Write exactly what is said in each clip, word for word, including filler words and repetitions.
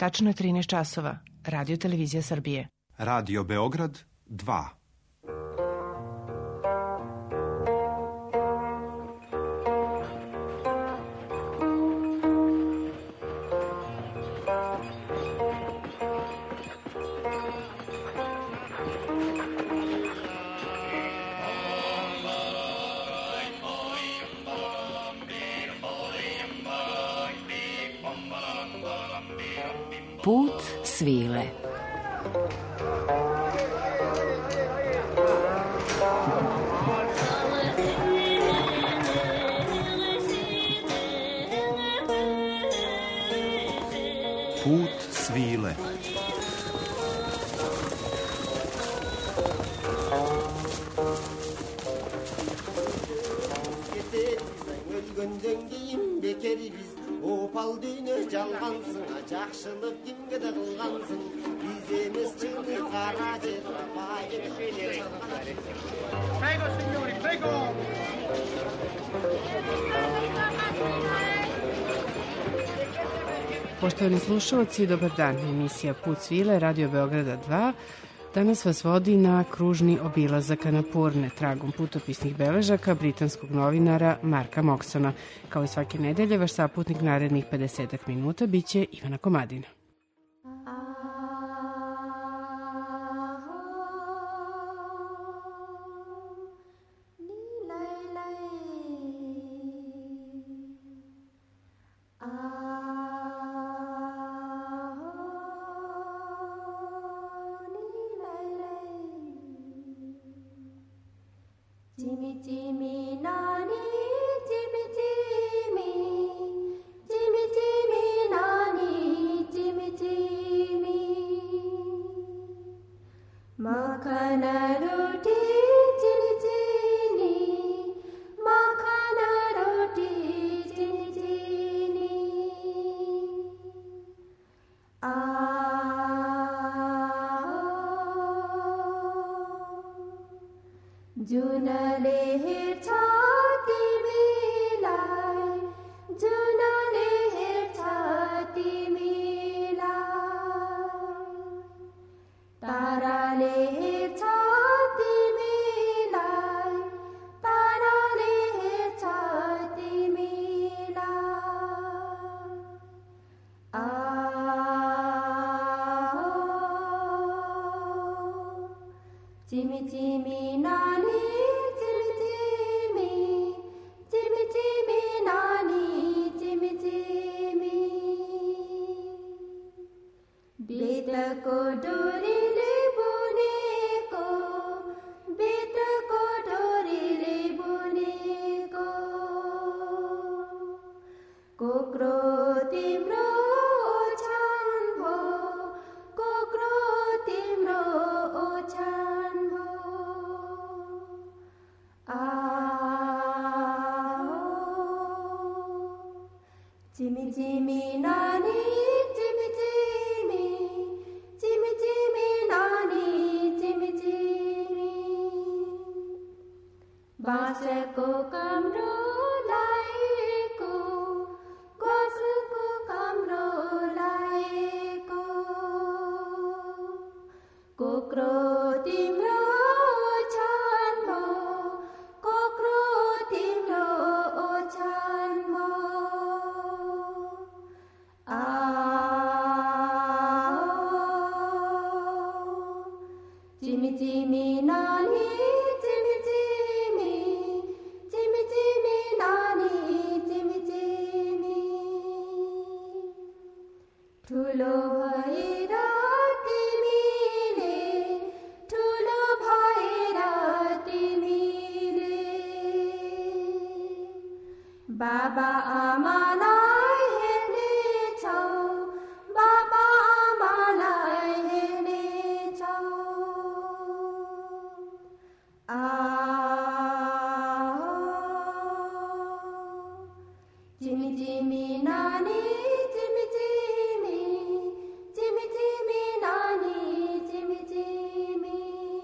Tačno je trinaest časova. Radio Televizija Srbije. Radio Beograd dva. Put svile. Put svile. Opal düğünü çalgansın, жақшылық kimge de kılgansın. Biz emes çıktık kara cedra bayı. Prego signori, prego. Poštovani slušalci, dobar dan. Emisija Put svile, Radio Beograda dva. Danas vas vodi na kružni obilazak Anapurne, tragom putopisnih beležaka britanskog novinara Marka Moksona. Kao i svake nedelje, vaš saputnik narednih pedesetak minuta biće Ivana Komadina. Jimmy, Jimmy, nani, Jimmy, Jimmy, Jimmy, Jimmy, nani, Jimmy, Jimmy. Makhana roti, chini chini, makhana roti, chini chini. Ah. जुनले हेर्छ तिमीलाई, जुनले हेर्छ तिमीलाई, ताराले हेर्छ तिमीलाई, ताराले हेर्छ तिमीलाई. आ चिमी चिमी नानी, चिमी चिमी, चिमी चिमी नानी, चिमी चिमी. बेतको डोरीले बुनेको, बेतको डोरीले बुनेको, कोक्रो तिम्रो ओछ्यान भो, कोक्रो तिम्रो ओछ्यान भो. Jimmy, Jimmy, nani, Jimmy, Jimmy, Jimmy, Jimmy, nani, Jimmy, Jimmy. बाँसको कमरो लाएको, बाँसको कमरो लाएको, कोक्रो तिम्रो ओछ्यान भो, कोक्रो तिम्रो ओछ्यान भो. Jimmy, Jimmy, nani, Jimmy, Jimmy, Jimmy, Jimmy, nani, Jimmy, Jimmy. ठुलो भएर तिमीले, ठुलो भएर तिमीले, बाबा आमालाई हेर्नेछौ, बाबा आमालाई हेर्नेछौ. Jimmy, Jimmy, nani, Jimmy, Jimmy, Jimmy, Jimmy, nani, Jimmy, Jimmy.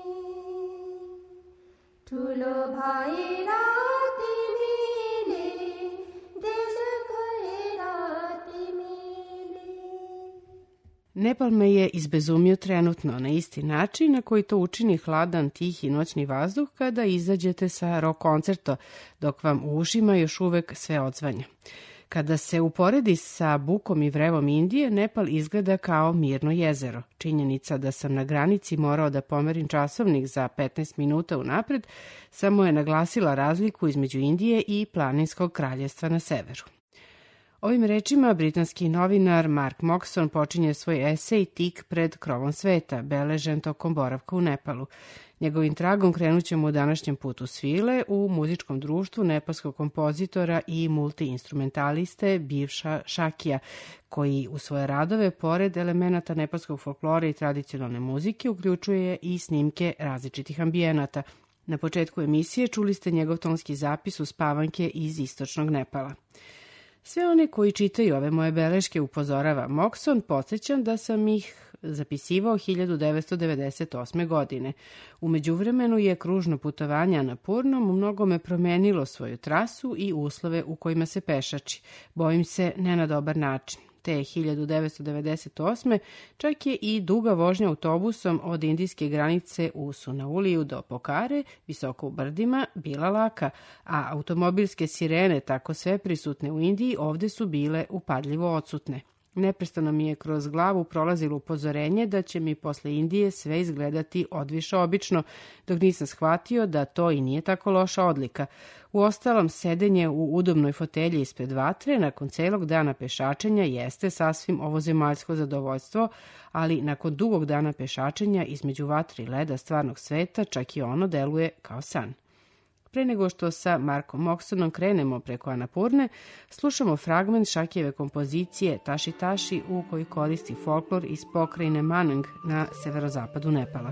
ठुलो भएर तिमीले, देश गएर तिमीले. Nepal me je izbezumio trenutno na isti način na koji to učini hladan, tihi noćni vazduh kada izađete sa rock koncerta, dok vam u ušima još uvek sve odzvanja. Kada se uporedi sa bukom i vrevom Indije, Nepal izgleda kao mirno jezero. Činjenica da sam na granici morao da pomerim časovnik za petnaest minuta unapred samo je naglasila razliku između Indije i planinskog kraljevstva na severu. Ovim rečima britanski novinar Mark Moxon počinje svoj esej Tik pred krovom sveta, beležen tokom boravka u Nepalu. Njegovim tragom krenut ćemo u današnjem putu svile u muzičkom društvu nepalskog kompozitora i multiinstrumentaliste Bivša Šakija, koji u svoje radove, pored elemenata nepalskog folklora i tradicionalne muzike, uključuje i snimke različitih ambijenata. Na početku emisije čuli ste njegov tonski zapis uspavanke iz istočnog Nepala. Sve one koji čitaju ove moje beleške, upozorava Moxon, podsjećam da sam ih zapisivao hiljadu devetsto devedeset osme. godine. U međuvremenu je kružno putovanje Anapurnom u mnogome promenilo svoju trasu i uslove u kojima se pešači. Bojim se ne na dobar način. Te hiljadu devetsto devedeset osme. čak je i duga vožnja autobusom od indijske granice u Sunauliju do Pokare, visoko u brdima, bila laka, a automobilske sirene, tako sve prisutne u Indiji, ovde su bile upadljivo odsutne. Neprestano mi je kroz glavu prolazilo upozorenje da će mi posle Indije sve izgledati odviše obično, dok nisam shvatio da to i nije tako loša odlika. Uostalom, sedenje u udobnoj fotelji ispred vatre nakon celog dana pešačenja jeste sasvim ovozemaljsko zadovoljstvo, ali nakon dugog dana pešačenja između vatre i leda stvarnog sveta čak i ono deluje kao san. Pre nego što sa Markom Moxonom krenemo preko Anapurne, slušamo fragment Šakijeve kompozicije Taši Taši u kojoj koristi folklor iz pokrajine Manang na severozapadu Nepala.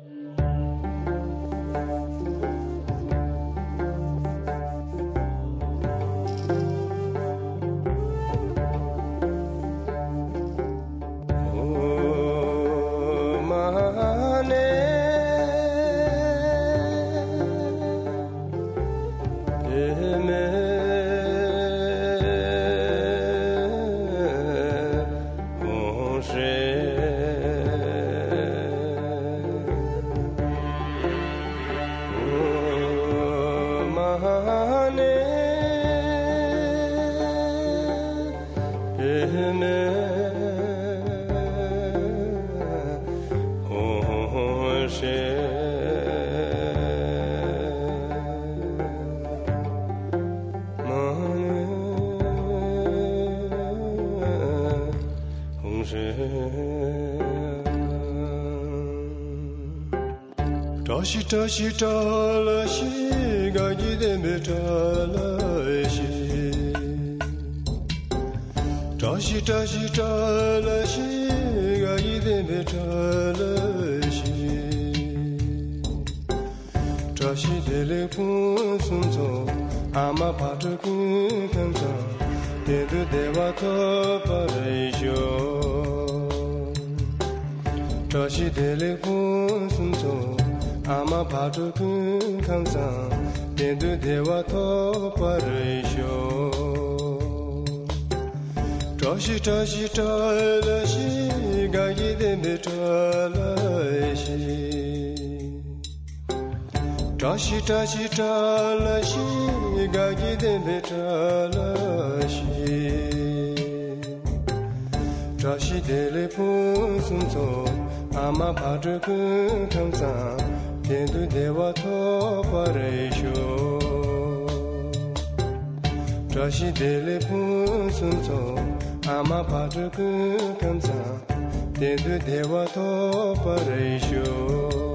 Tashi tashi chala shi ga gide me chala shi Tashi tashi chala shi ga gide me chala shi Tashi dele kun sunzo ama patu kun kamsa dedu deva to parejo Tashi dele kun sunzo Ama bhatu kun khamsa dendu deva to parisho Tashi tashi tala shi ga yide me tala shi Tashi tashi tala shi ga yide me tala shi Tashi dele pun sunzo ama bhatu kun khamsa Dendu deva to parisho Tashi dele pun sunzo ama patu kun kamsa Dendu deva to parisho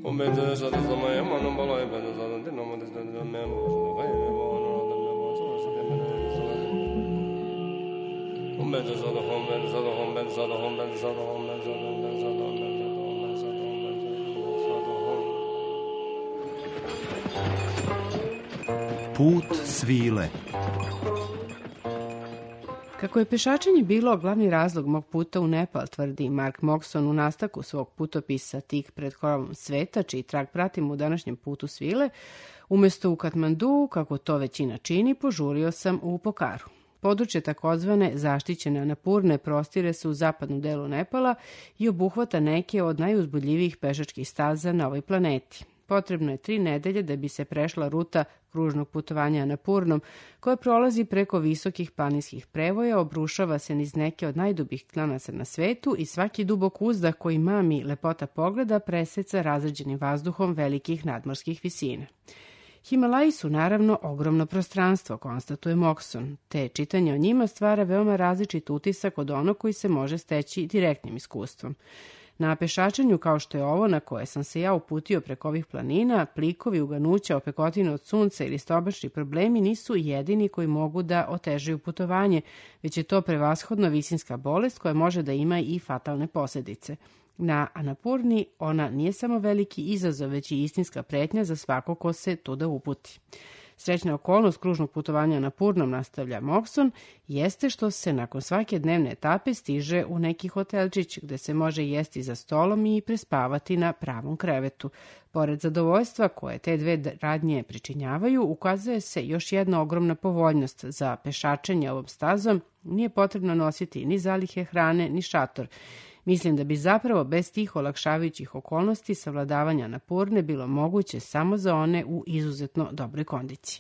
Put svile. Kako je pešačenje bilo glavni razlog mog puta u Nepal, tvrdi Mark Moxon u nastavku svog putopisa Tik pred krovom sveta, čiji trag pratimo u današnjem putu svile, umesto u Katmandu, kako to većina čini, požurio sam u Pokaru. Područje takozvane zaštićene Anapurne prostire se u zapadnom delu Nepala i obuhvata neke od najuzbudljivijih pešačkih staza na ovoj planeti. Potrebno je tri nedelje da bi se prešla ruta kružnog putovanja Anapurnom, koja prolazi preko visokih planinskih prevoja, obrušava se niz neke od najdubih klanaca na svetu i svaki dubok uzdah koji mami lepota pogleda preseca razređenim vazduhom velikih nadmorskih visina. Himalaji su naravno ogromno prostranstvo, konstatuje Moxon, te čitanje o njima stvara veoma različit utisak od onog koji se može steći direktnim iskustvom. Na pešačenju kao što je ovo na koje sam se ja uputio preko ovih planina, plikovi, uganuća, opekotine od sunca ili stobačni problemi nisu jedini koji mogu da otežaju putovanje, već je to prevashodno visinska bolest koja može da ima i fatalne posljedice. Na Anapurni ona nije samo veliki izazov, već i istinska pretnja za svako ko se tuda uputi. Srećna okolnost kružnog putovanja Anapurnom, nastavlja Moxon, jeste što se nakon svake dnevne etape stiže u neki hotelčić gde se može jesti za stolom i prespavati na pravom krevetu. Pored zadovoljstva koje te dve radnje pričinjavaju, ukazuje se još jedna ogromna povoljnost. Za pešačenje ovom stazom nije potrebno nositi ni zalihe hrane, ni šator. Mislim da bi zapravo bez tih olakšavajućih okolnosti savladavanja Anapurne bilo moguće samo za one u izuzetno dobroj kondiciji.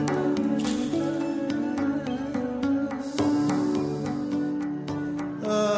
Uh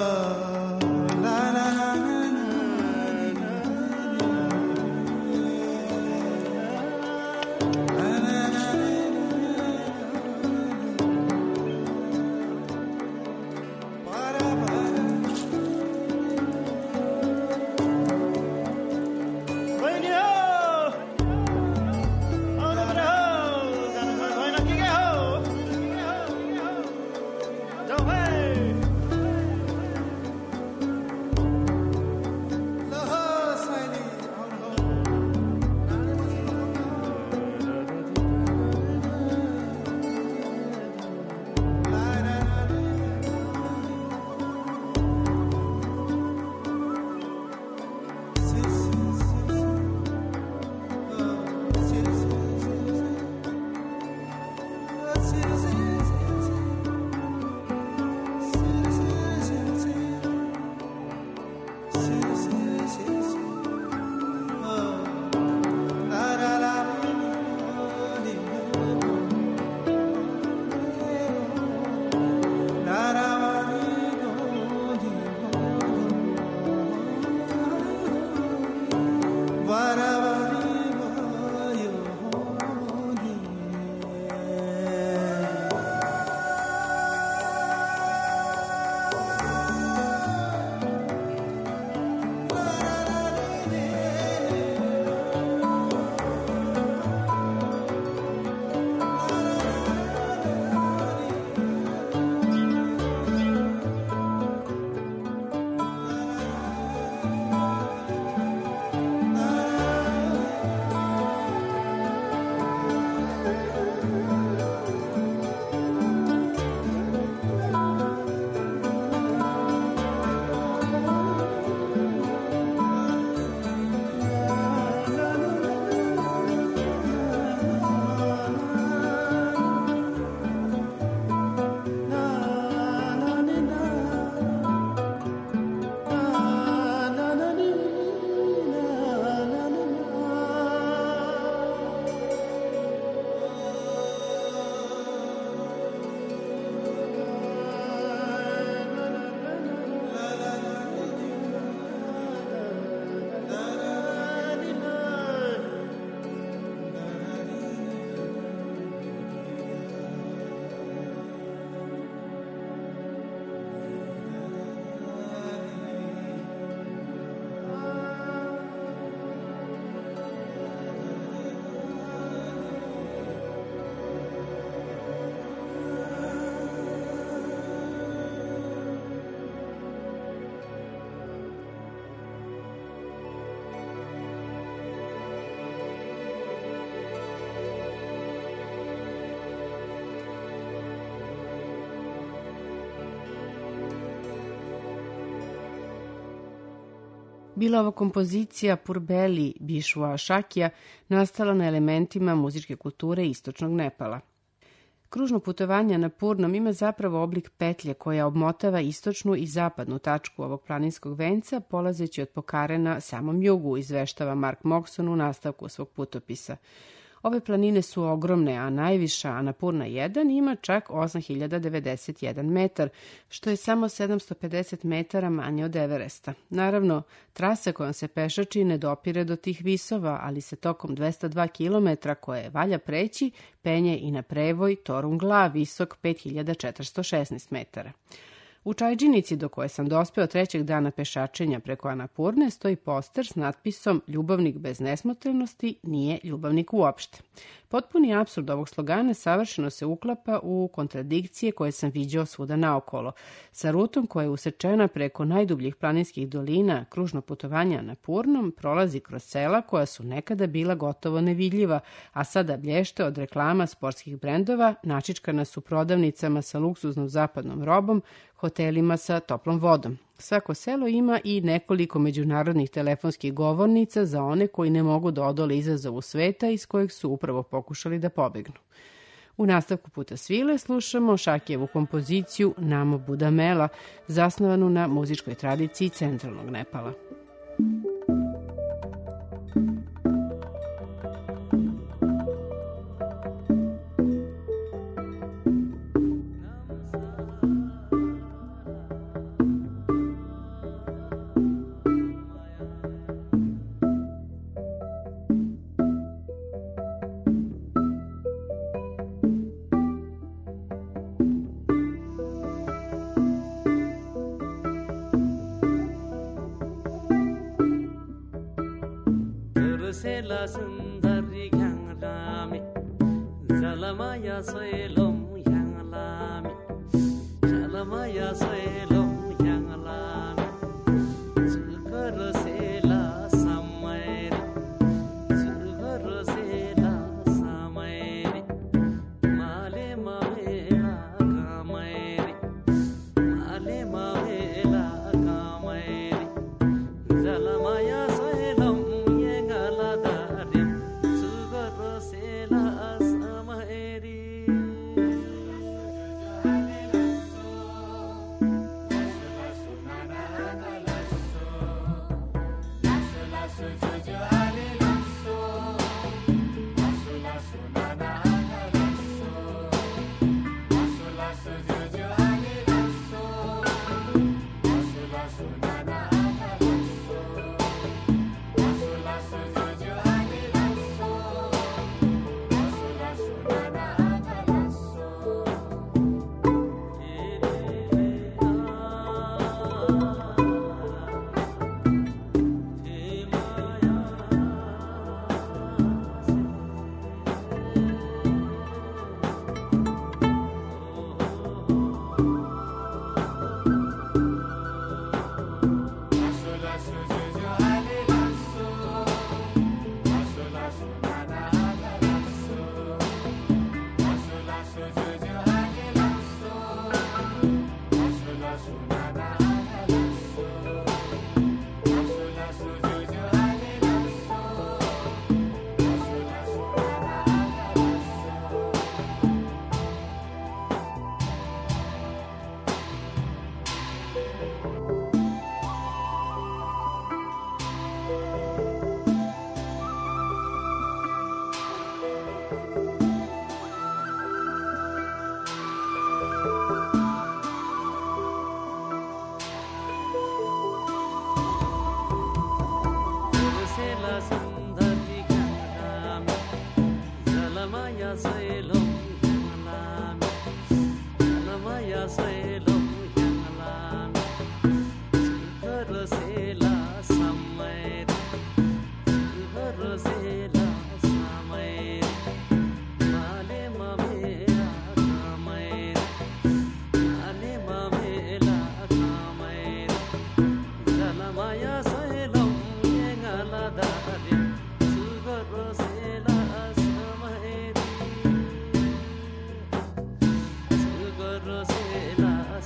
Bila ova kompozicija Purbeli Bišua Šakija nastala na elementima muzičke kulture istočnog Nepala. Kružno putovanje na Purnom ima zapravo oblik petlje koja obmotava istočnu i zapadnu tačku ovog planinskog venca, polazeći od Pokhare na samom jugu, izveštava Mark Moxon u nastavku svog putopisa. Ove planine su ogromne, a najviša Annapurna jedan ima čak osam hiljada devedeset jedan metar, što je samo sedamsto pedeset metara manje od Everesta. Naravno, trasa kojom se pešači ne dopire do tih visova, ali se tokom dvesta dva kilometra koje valja preći, penje i na prevoj Torungla, visok pet hiljada četiristo šesnaest metara. U čajđinici do koje sam dospeo trećeg dana pešačenja preko Annapurne stoji poster s natpisom "Ljubavnik bez nesmotrenosti nije ljubavnik uopšte". Potpuni apsurd ovog slogana savršeno se uklapa u kontradikcije koje sam viđao svuda naokolo. Sa rutom koja je usečena preko najdubljih planinskih dolina, kružno putovanje Annapurnom prolazi kroz sela koja su nekada bila gotovo nevidljiva, a sada blješte od reklama sportskih brendova, načičkana su prodavnicama sa luksuznom zapadnom robom, hotelima sa toplom vodom. Svako selo ima i nekoliko međunarodnih telefonskih govornica za one koji ne mogu da odole izazovu sveta iz kojeg su upravo pokušali da pobegnu. U nastavku Puta svile slušamo Šakijevu kompoziciju Namo Buddha Mela, zasnovanu na muzičkoj tradiciji centralnog Nepala. Sela sundari gyanglami Jalamaya soelom gyanglami Jalamaya soelom gyanglami Sukar sela samairi Sukar sela samairi Male mavela kamairi Male mavela kamairi Jalamaya soelom Rosela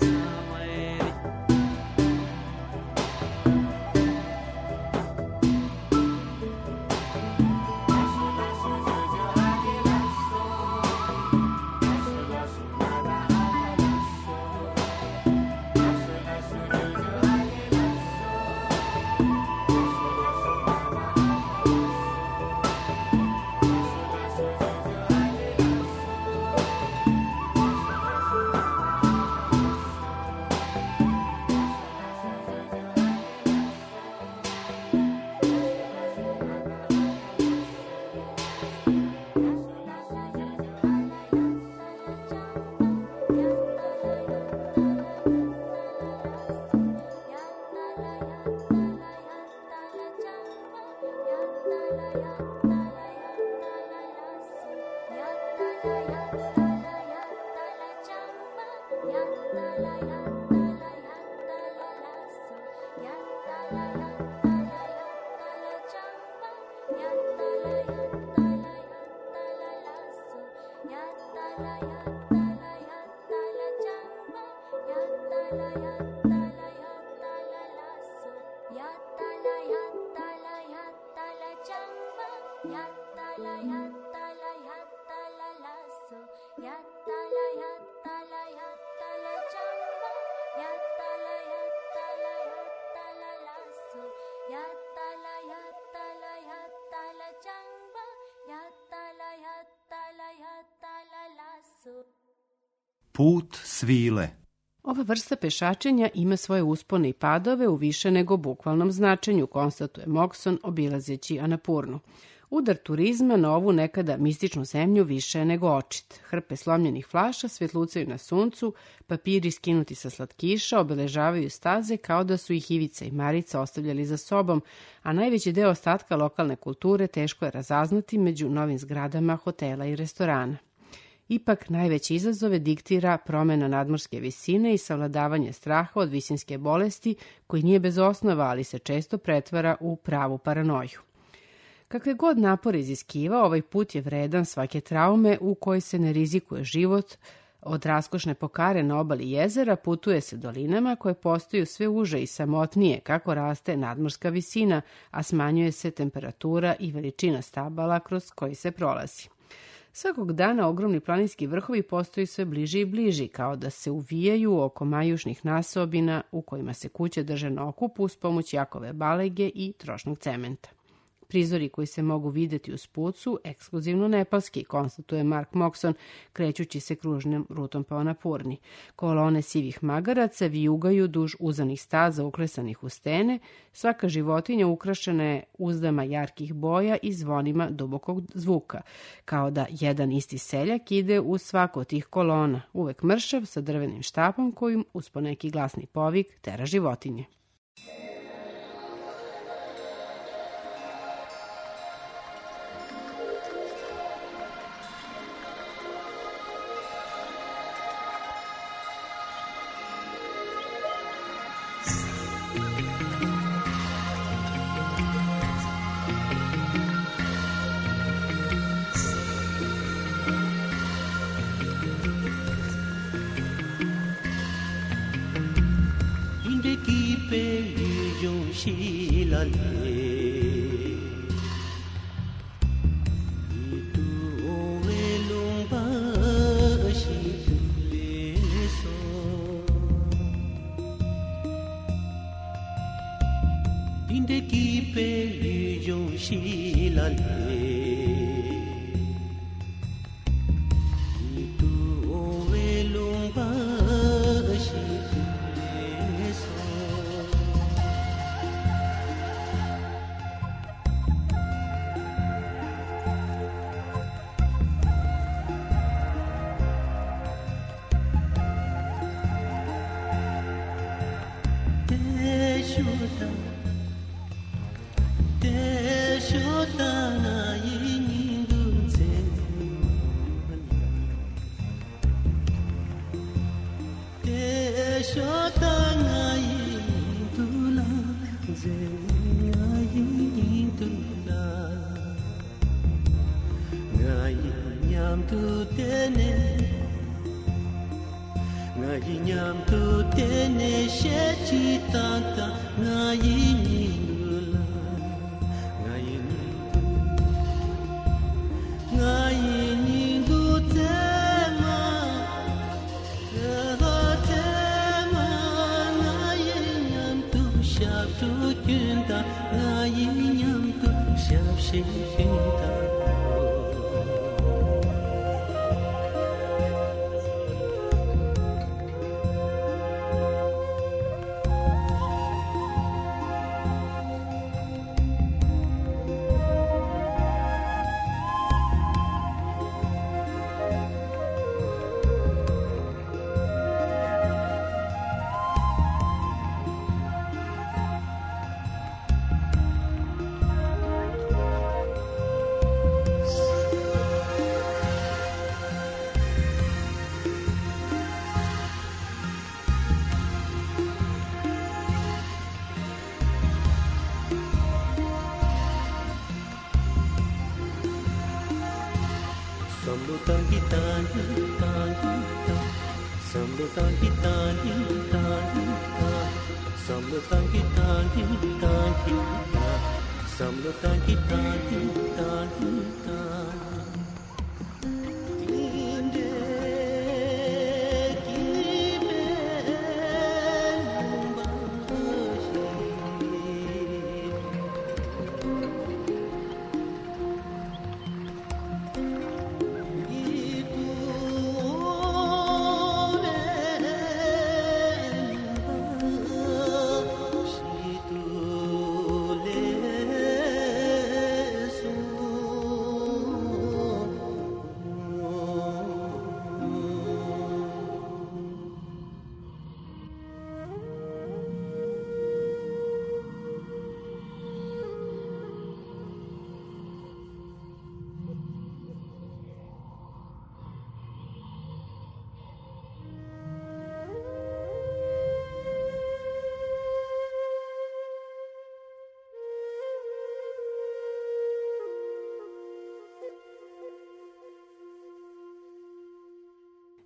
Put svile. Ova vrsta pešačenja ima svoje uspone i padove u više nego bukvalnom značenju, konstatuje Moxon obilazeći Anapurnu. Udar turizma na ovu nekada mističnu zemlju više je nego očit. Hrpe slomljenih flaša svetlucaju na suncu, papiri skinuti sa slatkiša obeležavaju staze kao da su ih Ivica i Marica ostavljali za sobom, a najveći deo ostatka lokalne kulture teško je razaznati među novim zgradama hotela i restorana. Ipak, najveće izazove diktira promena nadmorske visine i savladavanje straha od visinske bolesti, koji nije bez osnova, ali se često pretvara u pravu paranoju. Kakve god napore iziskiva, ovaj put je vredan svake traume u kojoj se ne rizikuje život. Od raskošne Pokare na obali jezera putuje se dolinama koje postaju sve uže i samotnije kako raste nadmorska visina, a smanjuje se temperatura i veličina stabala kroz koji se prolazi. Svakog dana ogromni planinski vrhovi postaju sve bliži i bliži, kao da se uvijaju oko majušnih nasobina u kojima se kuće drže na okupu uz pomoć jakove balege i trošnog cementa. Prizori koji se mogu videti uz put su ekskluzivno nepalski, konstatuje Mark Moxon, krećući se kružnom rutom po Anapurni. Kolone sivih magaraca vijugaju duž uzanih staza uklesanih u stene, svaka životinja ukrašena je uzdama jarkih boja i zvonima dubokog zvuka, kao da jedan isti seljak ide u svako od tih kolona, uvek mršav sa drvenim štapom kojim uz poneki glasni povik tera životinje.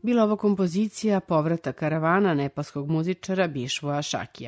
Bila ovo kompozicija Povrata karavana nepalskog muzičara Bišvoa Šakija.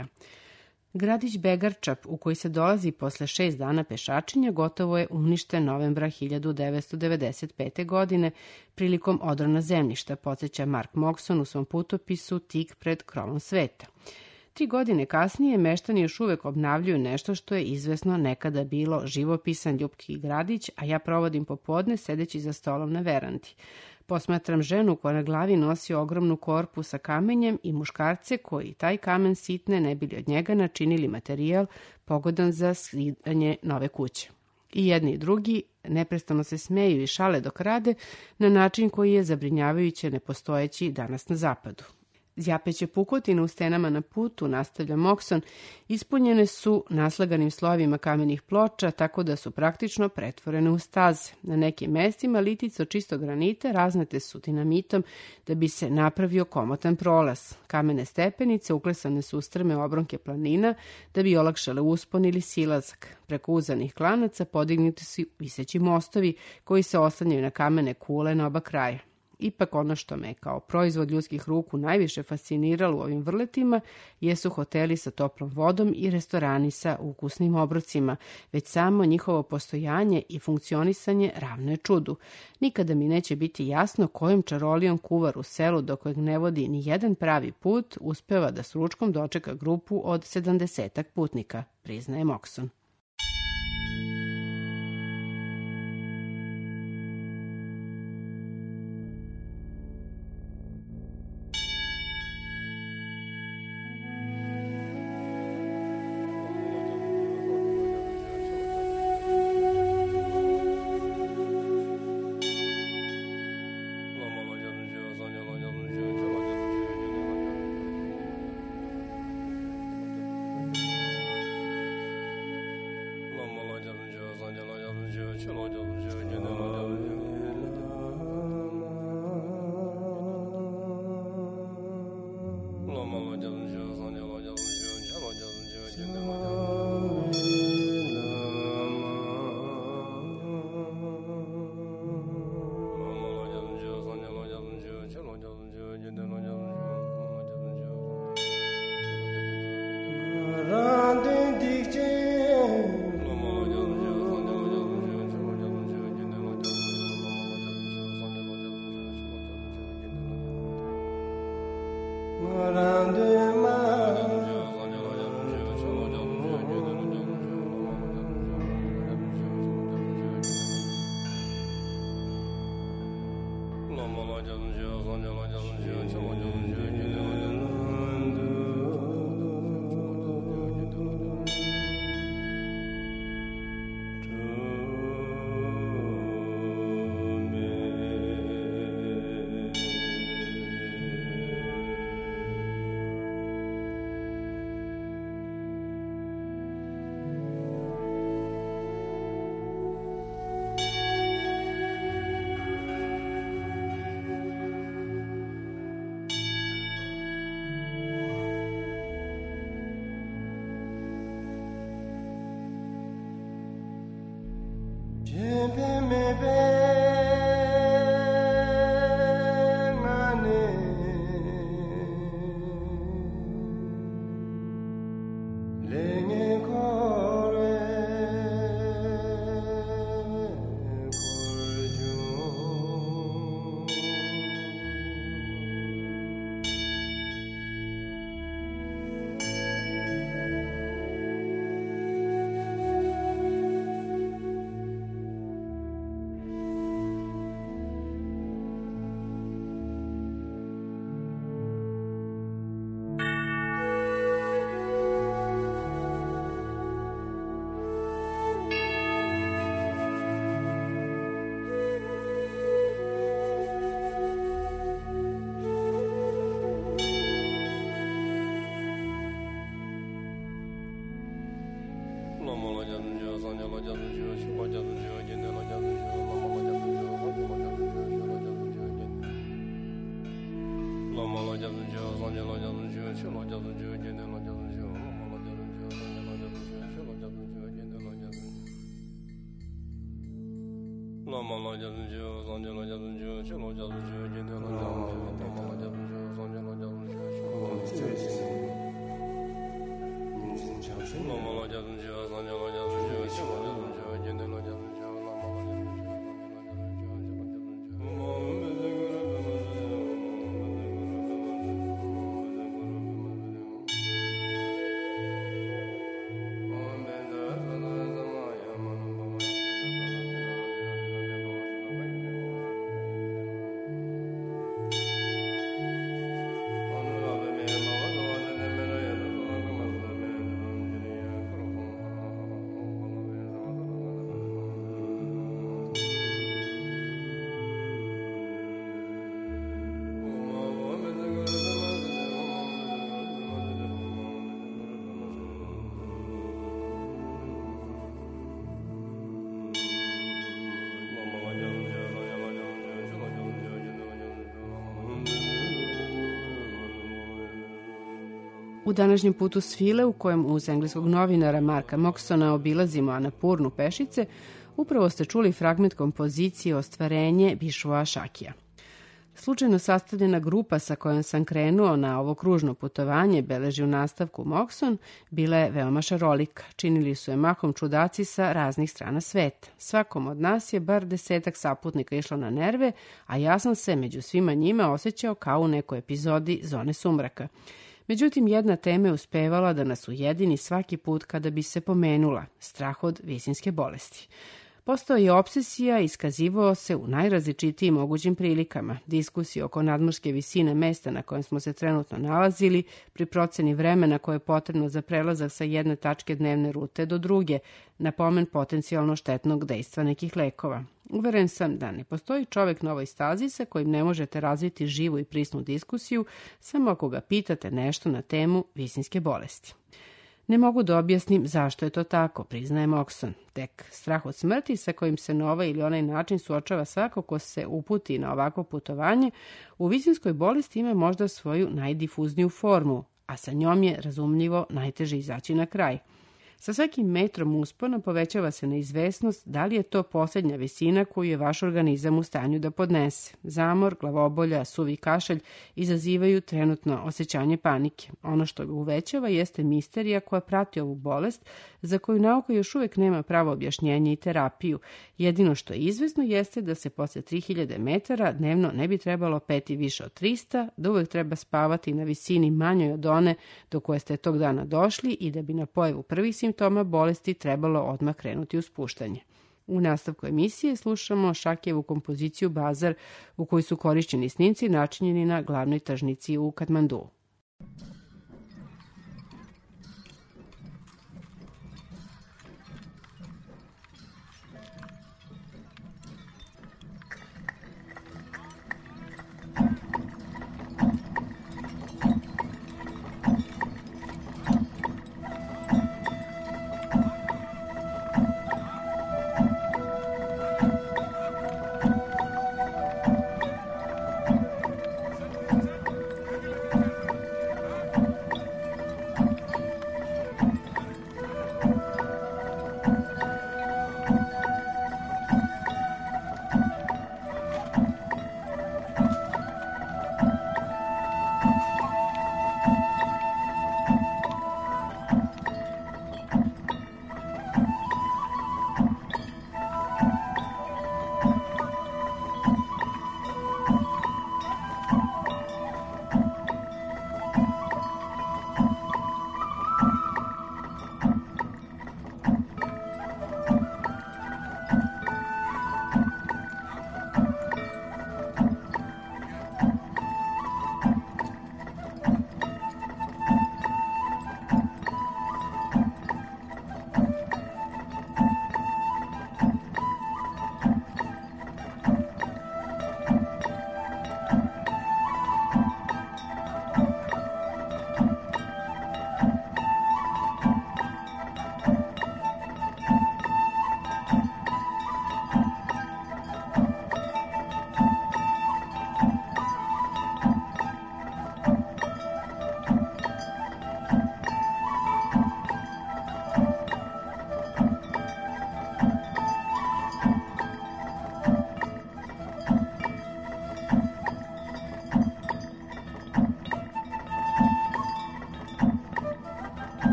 Gradić Begarčap, u koji se dolazi posle šest dana pešačenja, gotovo je uništen novembra hiljadu devetsto devedeset pete. godine prilikom odrona zemljišta, podsjeća Mark Moxon u svom putopisu Tik pred krovom sveta. Tri godine kasnije meštani još uvek obnavljaju nešto što je izvesno nekada bilo živopisan Ljupki Gradić, a ja provodim popodne sedeći za stolom na verandi. Posmatram ženu koja na glavi nosi ogromnu korpu sa kamenjem i muškarce koji taj kamen sitne ne bili od njega načinili materijal pogodan za skidanje nove kuće. I jedni i drugi neprestano se smeju i šale dok rade na način koji je zabrinjavajuće nepostojeći danas na zapadu. Zjapeće pukotine u stenama na putu, nastavlja Moxon, ispunjene su naslaganim slojevima kamenih ploča, tako da su praktično pretvorene u staze. Na nekim mestima litice od čistog granita raznete su dinamitom da bi se napravio komotan prolaz. Kamene stepenice uklesane su u strme obronke planina da bi olakšale uspon ili silazak. Preko uzanih klanaca podignuti su viseći mostovi koji se oslanjaju na kamene kule na oba kraja. Ipak ono što me kao proizvod ljudskih ruku najviše fasciniralo u ovim vrletima jesu hoteli sa toplom vodom i restorani sa ukusnim obrocima, već samo njihovo postojanje i funkcionisanje ravno je čudu. Nikada mi neće biti jasno kojom čarolijom kuvar u selu do kojeg ne vodi ni jedan pravi put uspeva da s ručkom dočeka grupu od sedamdesetak putnika, priznaje Moxon. Lama U današnjem putu svile, u kojem uz engleskog novinara Marka Moxona obilazimo Anapurnu pešice, upravo ste čuli fragment kompozicije Ostvarenje Bišvoa Šakija. Slučajno sastavljena grupa sa kojom sam krenuo na ovo kružno putovanje, beleži u nastavku Moxon, bila je veoma šarolika. Činili su je mahom čudaci sa raznih strana sveta. Svakom od nas je bar desetak saputnika išlo na nerve, a ja sam se među svima njima osjećao kao u nekoj epizodi Zone sumraka. Međutim, jedna tema je uspevala da nas ujedini svaki put kada bi se pomenula, strah od visinske bolesti. Postao je obsesija i iskazivao se u najrazličitijim mogućim prilikama. Diskusije oko nadmorske visine mesta na kojem smo se trenutno nalazili, pri proceni vremena koje je potrebno za prelazak sa jedne tačke dnevne rute do druge, na pomen potencijalno štetnog dejstva nekih lekova. Uveren sam da ne postoji čovek na ovoj stazi sa kojim ne možete razviti živu i prisnu diskusiju samo ako ga pitate nešto na temu visinske bolesti. Ne mogu da objasnim zašto je to tako, priznaje Moxon. Tek strah od smrti sa kojim se na ovaj ili onaj način suočava svako ko se uputi na ovakvo putovanje, u visinskoj bolesti ima možda svoju najdifuzniju formu, a sa njom je razumljivo najteže izaći na kraj. Sa svakim metrom uspona povećava se neizvesnost da li je to posljednja visina koju je vaš organizam u stanju da podnese. Zamor, glavobolja, suvi kašalj izazivaju trenutno osjećanje panike. Ono što ga uvećava jeste misterija koja prati ovu bolest, za koju nauka još uvijek nema pravo objašnjenje i terapiju. Jedino što je izvesno jeste da se posle tri hiljade metara dnevno ne bi trebalo peti više od trista, da uvek treba spavati na visini manjoj od one do koje ste tog dana došli i da bi na pojavu prvih simptoma bolesti trebalo odmah krenuti u spuštanje. U nastavku emisije slušamo Šakijevu kompoziciju Bazar, u kojoj su korišćeni snimci načinjeni na glavnoj tržnici u Katmanduu.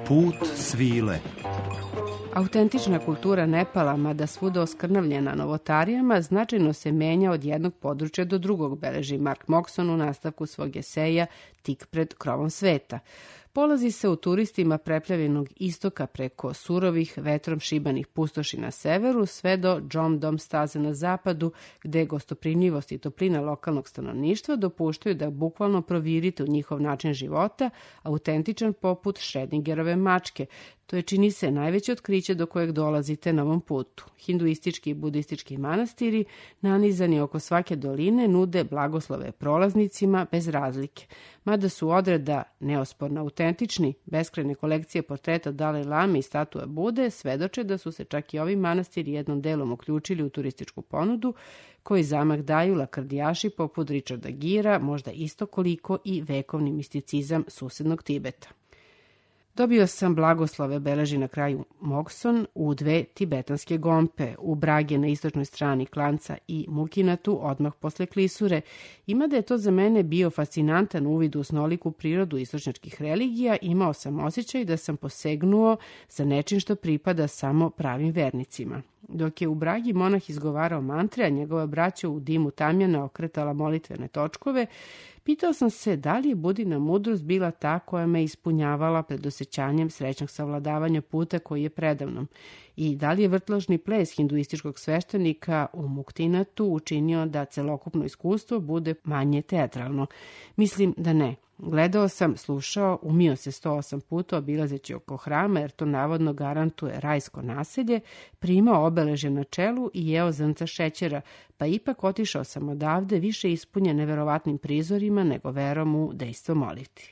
Put svile. Autentična kultura Nepala, mada svuda oskrnavljena novotarijama, značajno se menja od jednog područja do drugog, beleži Mark Moxon u nastavku svog eseja Tik pred krovom sveta. Polazi se u turistima preplavljenog istoka preko surovih, vetrom šibanih pustoši na severu, sve do Džom Dom staze na zapadu, gde gostoprimljivost i toplina lokalnog stanovništva dopuštaju da bukvalno provirite u njihov način života, autentičan poput Schrödingerove mačke. To je, čini se, najveće otkriće do kojeg dolazite na ovom putu. Hinduistički i budistički manastiri, nanizani oko svake doline, nude blagoslove prolaznicima bez razlike. Mada su odreda neosporno autentični, beskrajne kolekcije portreta Dalaj Lame i statue Bude svedoče da su se čak i ovi manastiri jednom delom uključili u turističku ponudu, koji zamah daju lakrdijaši poput Richarda Gira, možda isto koliko i vekovni misticizam susednog Tibeta. Dobio sam blagoslove, beleži na kraju Moxon, u dve tibetanske gompe, u Brage na istočnoj strani Klanca i Mukinatu, odmah posle Klisure. Ima da je to za mene bio fascinantan uvid u snoliku prirodu istočnjačkih religija, imao sam osjećaj da sam posegnuo za nečim što pripada samo pravim vernicima. Dok je u Bragi monah izgovarao mantre, a njegova braća u dimu tamjana okretala molitvene točkove, pitao sam se da li je Budina mudrost bila ta koja me ispunjavala pred osjećanjem srećnog savladavanja puta koji je predavnom i da li je vrtložni ples hinduističkog sveštenika u Muktinatu učinio da celokupno iskustvo bude manje teatralno. Mislim da ne. Gledao sam, slušao, umio se sto osam puta obilazeći oko hrama, jer to navodno garantuje rajsko naselje, primao obeležje na čelu i jeo zrnca šećera, pa ipak otišao sam odavde više ispunjen neverovatnim prizorima nego verom u dejstvo molitvi.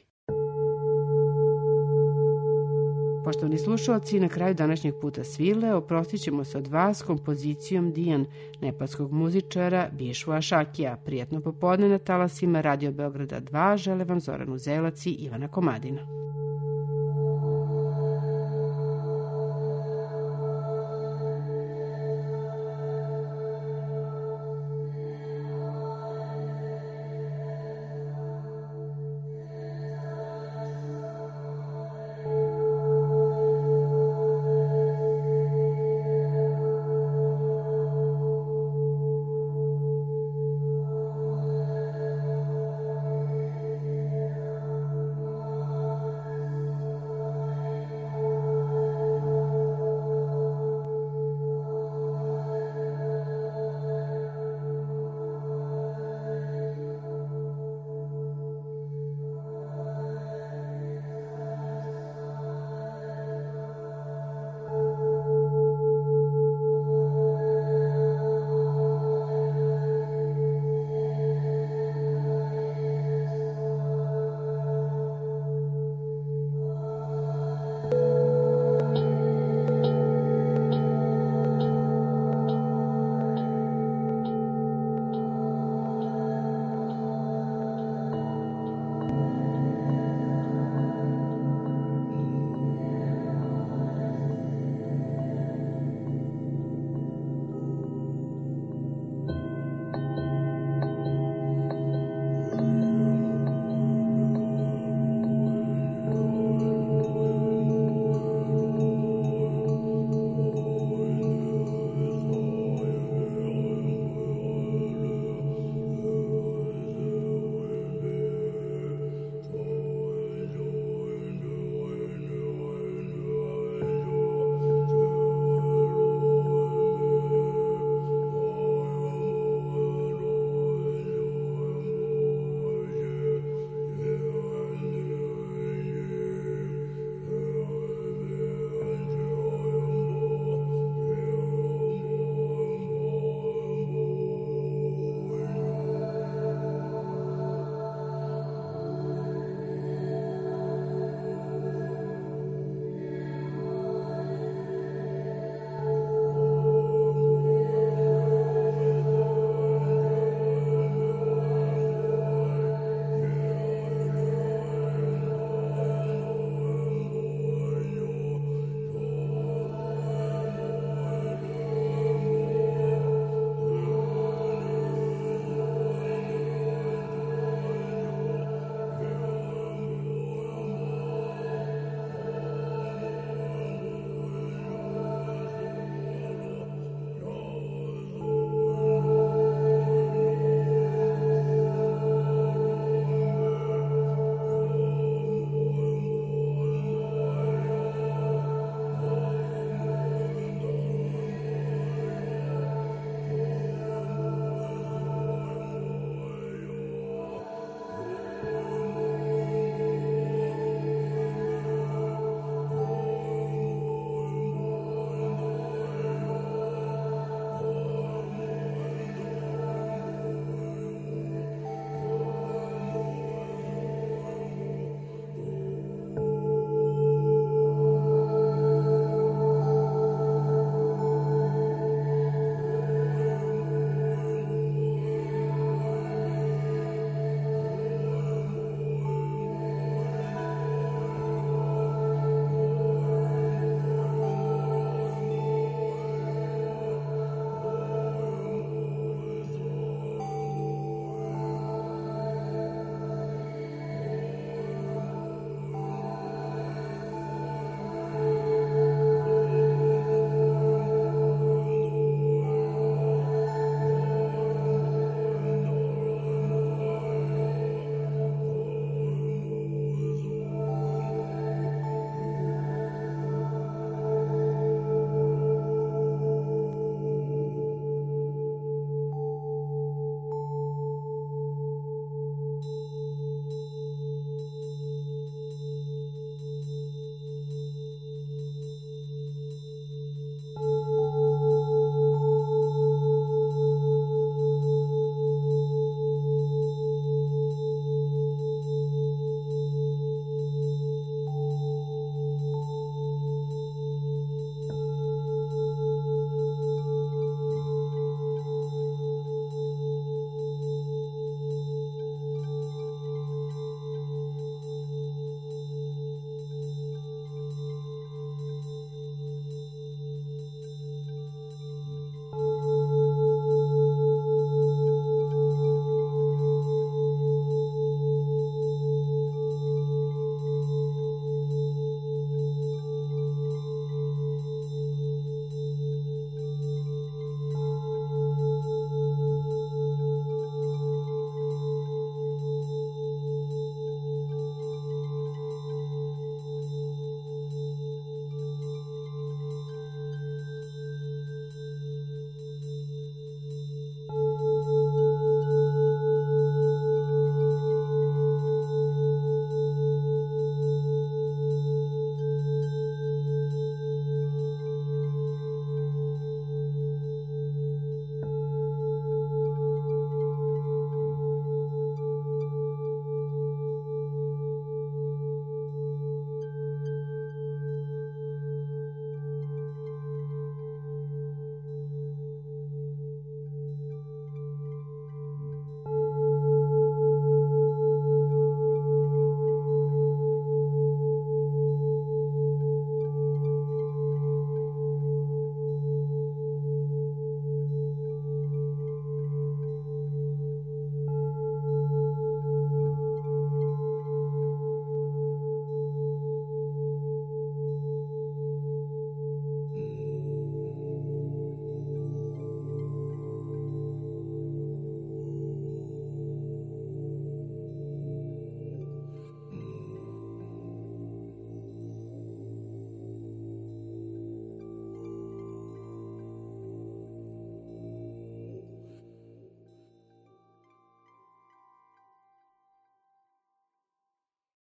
Poštovani slušalci, na kraju današnjeg puta svile oprostit ćemo se od vas kompozicijom Dijan, nepalskog muzičara Bišua Šakija. Prijatno popodne na talasima Radio Beograda dva žele vam Zoran Uzelac i Ivana Komadina.